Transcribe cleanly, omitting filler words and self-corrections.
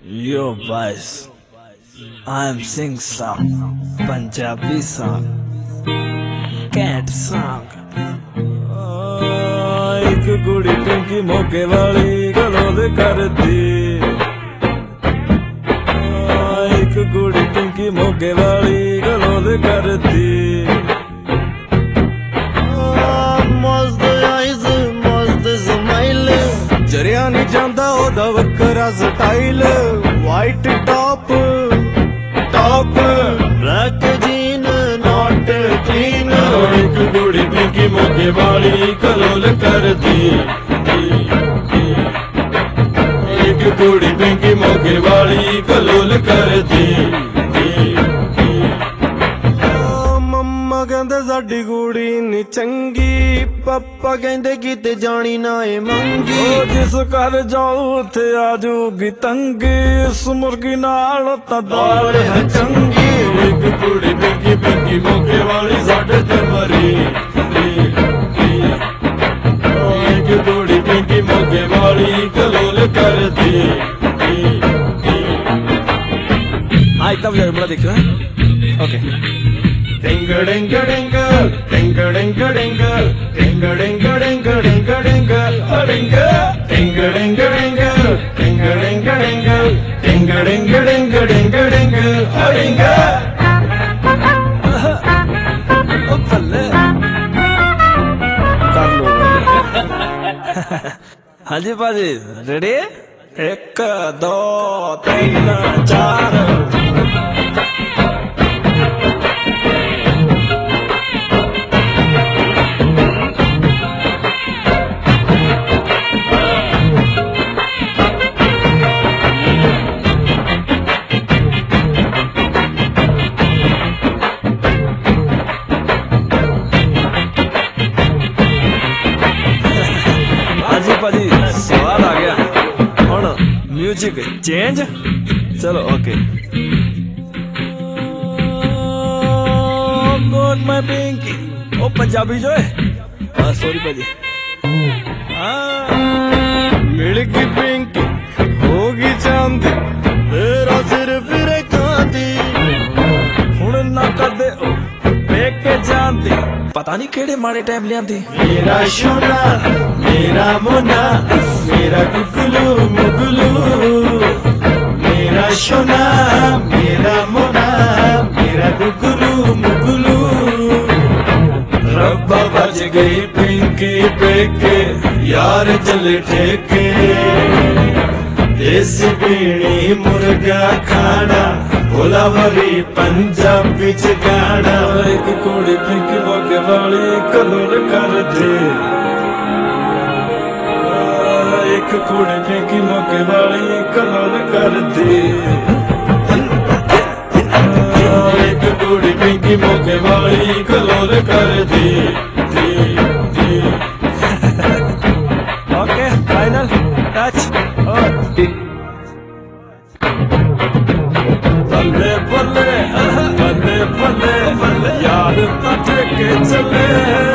Yo boys, I am sing song, Punjabi song, cat song. एक कुड़ी पिंकी मोके वाली गलोद करती, एक कुड़ी पिंकी मोके वाली गलोद करती. मस्त आइज मस्त स्माइल जरिया नहीं जांदा ओदा वक्रा style white top top black jean not clean एक कुड़ी पिंकी मोके वाली गलोद करती, एक कुड़ी पिंकी मोके वाली गलोद करती. मम्मा कहंदे साडी कुड़ी नी चंगी पापा कहंदे किते जानी ना ए मंगी जिस घर जाऊं उथे आजूगी तंगी इस मुर्गी नाल तां दाल है चंगी. एक कुड़ी पिंकी पिंकी मोके वाली साडे ते मरी, एक कुड़ी पिंकी मोके वाली गलोल कर दी. इतना बड़ा देख रहा है. Okay. Ding ding ding ding ding ding ding ding ding ding ding ding ding ding ding ding ding हाँ जी भाजी रेडी. 1 2 3 4. भाजी स्वाद आ गया हुण म्यूजिक चेंज. चलो ओके. गॉड माय पिंकी ओ पंजाबी जो है सॉरी भाजी. मिलगी पिंकी होगी चांदी मेरा सिर फिर कांदी हुण ना कदे पेके जांदी पता नहीं केड़े माड़े टाइम लियांदी. मेरा सोना मेरा मोना मेरा गुगलू मुगलू मेरा सोना मेरा मोना मेरा गुगलू मुगलू. रब्बा बज गई पिंकी पेके यार चले ठेके. देसी पीनी मुर्गा खाना भोलावरी पंजाबी च गाना. एक कुड़ी पिंकी मोके वाली गलोल कर दे, एक कुड़ी पिंकी मोके वाली गलोल कर दे, एक कुड़ी पिंकी मोके वाली गलोल कर दे. Okay final touch. बल्ले बल्ले बल्ले बल्ले यार ता ठेके चले.